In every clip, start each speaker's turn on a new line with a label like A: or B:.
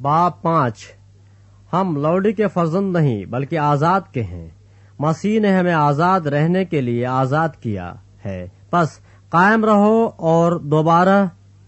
A: باب 5 ہم لوڈی کے فرزند نہیں بلکہ آزاد کے ہیں۔ مسیح نے ہمیں آزاد رہنے کے لیے آزاد کیا ہے، پس قائم رہو اور دوبارہ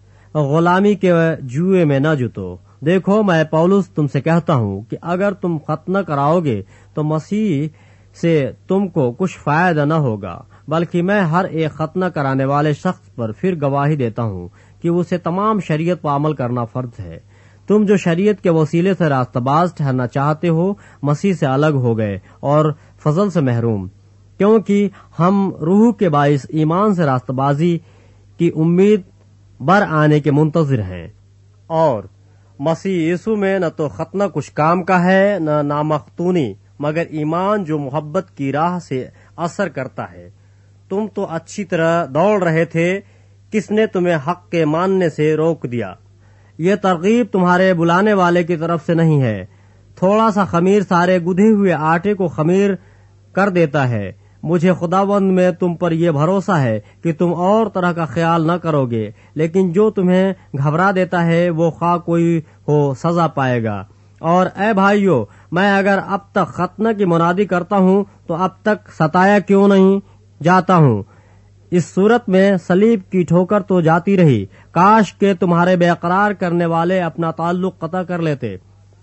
A: غلامی کے جوئے میں نہ جتو۔ دیکھو، میں پولس تم سے کہتا ہوں کہ اگر تم ختنہ کراؤ گے تو مسیح سے تم کو کچھ فائدہ نہ ہوگا، بلکہ میں ہر ایک ختنہ کرانے والے شخص پر پھر گواہی دیتا ہوں کہ اسے تمام شریعت پر عمل کرنا فرض ہے۔ تم جو شریعت کے وسیلے سے راستہ باز ٹھہرنا چاہتے ہو، مسیح سے الگ ہو گئے اور فضل سے محروم، کیونکہ ہم روح کے باعث ایمان سے راستہ بازی کی امید بر آنے کے منتظر ہیں۔ اور مسیح یسوع میں نہ تو ختنہ کچھ کام کا ہے نہ نامختونی، مگر ایمان جو محبت کی راہ سے اثر کرتا ہے۔ تم تو اچھی طرح دوڑ رہے تھے، کس نے تمہیں حق کے ماننے سے روک دیا؟ یہ ترغیب تمہارے بلانے والے کی طرف سے نہیں ہے۔ تھوڑا سا خمیر سارے گدھے ہوئے آٹے کو خمیر کر دیتا ہے۔ مجھے خداوند میں تم پر یہ بھروسہ ہے کہ تم اور طرح کا خیال نہ کرو گے، لیکن جو تمہیں گھبرا دیتا ہے وہ خواہ کوئی ہو سزا پائے گا۔ اور اے بھائیو، میں اگر اب تک ختنہ کی منادی کرتا ہوں تو اب تک ستایا کیوں نہیں جاتا ہوں؟ اس صورت میں صلیب کی ٹھوکر تو جاتی رہی۔ کاش کہ تمہارے بے قرار کرنے والے اپنا تعلق قطع کر لیتے۔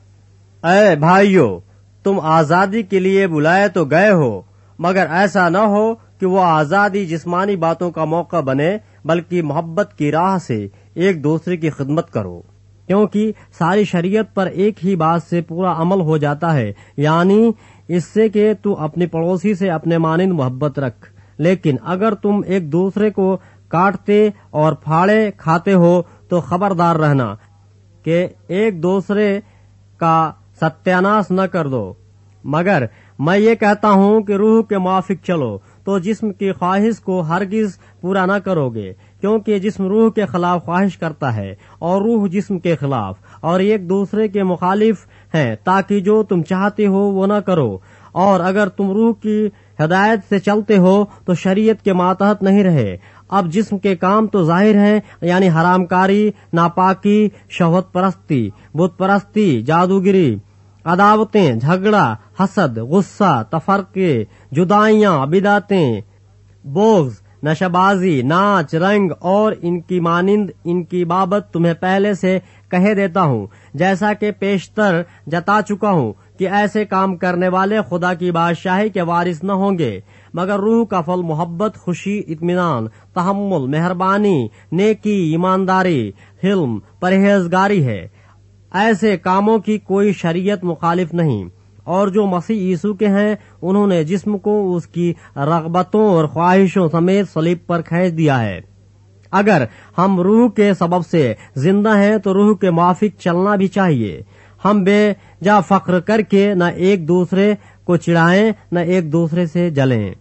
A: اے بھائیو، تم آزادی کے لیے بلائے تو گئے ہو، مگر ایسا نہ ہو کہ وہ آزادی جسمانی باتوں کا موقع بنے، بلکہ محبت کی راہ سے ایک دوسرے کی خدمت کرو، کیونکہ ساری شریعت پر ایک ہی بات سے پورا عمل ہو جاتا ہے، یعنی اس سے کہ تو اپنے پڑوسی سے اپنے مانند محبت رکھ۔ لیکن اگر تم ایک دوسرے کو کاٹتے اور پھاڑے کھاتے ہو تو خبردار رہنا کہ ایک دوسرے کا ستیاناش نہ کر دو۔ مگر میں یہ کہتا ہوں کہ روح کے موافق چلو تو جسم کی خواہش کو ہرگز پورا نہ کرو گے، کیونکہ جسم روح کے خلاف خواہش کرتا ہے اور روح جسم کے خلاف، اور ایک دوسرے کے مخالف ہیں، تاکہ جو تم چاہتے ہو وہ نہ کرو۔ اور اگر تم روح کی ہدایت سے چلتے ہو تو شریعت کے ماتحت نہیں رہے۔ اب جسم کے کام تو ظاہر ہیں، یعنی حرام کاری، ناپاکی، شہوت پرستی، بت پرستی، جادوگری، عداوتیں، جھگڑا، حسد، غصہ، تفرقے، جدائیاں، بدعتیں، بغض، نشہ بازی، ناچ رنگ اور ان کی مانند، ان کی بابت تمہیں پہلے سے کہہ دیتا ہوں، جیسا کہ پیشتر جتا چکا ہوں کہ ایسے کام کرنے والے خدا کی بادشاہی کے وارث نہ ہوں گے۔ مگر روح کا پھل محبت، خوشی، اطمینان، تحمل، مہربانی، نیکی، ایمانداری، حلم، پرہیزگاری ہے۔ ایسے کاموں کی کوئی شریعت مخالف نہیں۔ اور جو مسیح یسوع کے ہیں، انہوں نے جسم کو اس کی رغبتوں اور خواہشوں سمیت صلیب پر کھینچ دیا ہے۔ اگر ہم روح کے سبب سے زندہ ہیں تو روح کے موافق چلنا بھی چاہیے۔ ہم بے جا فخر کر کے نہ ایک دوسرے کو چڑھائیں نہ ایک دوسرے سے جلیں۔